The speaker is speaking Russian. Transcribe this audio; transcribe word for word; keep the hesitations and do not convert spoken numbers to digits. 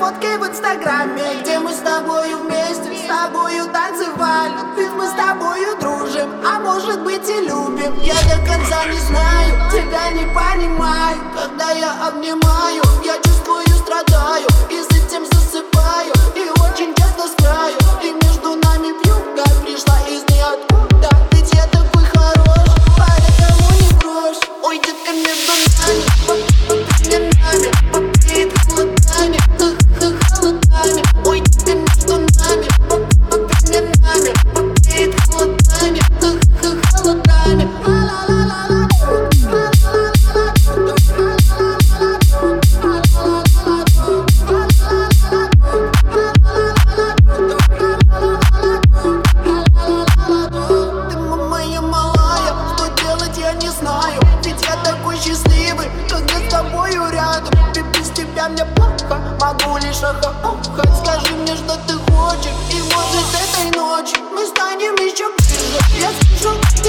фотки в инстаграме, где мы с тобою вместе, с тобою танцевали. Ведь мы с тобою дружим, а может быть и любим. Я до конца не знаю, тебя не понимаю. Когда я обнимаю, я чувствую, страдаю, и с этим засыпаю, и очень часто с краю. И между нами вьюга пришла из ниоткуда. Ведь я такой хорош, поэтому не брошь. Ой, детка, между нами, между нами, попеет холодами, холодами. Ой, детка, между нами, между нами, попеет холодами, холодами. Ведь я такой счастливый, когда с тобою рядом. Ведь без тебя мне плохо, могу лишь охохать. Скажи мне, что ты хочешь, и может этой ночью мы станем еще ближе. Я слышу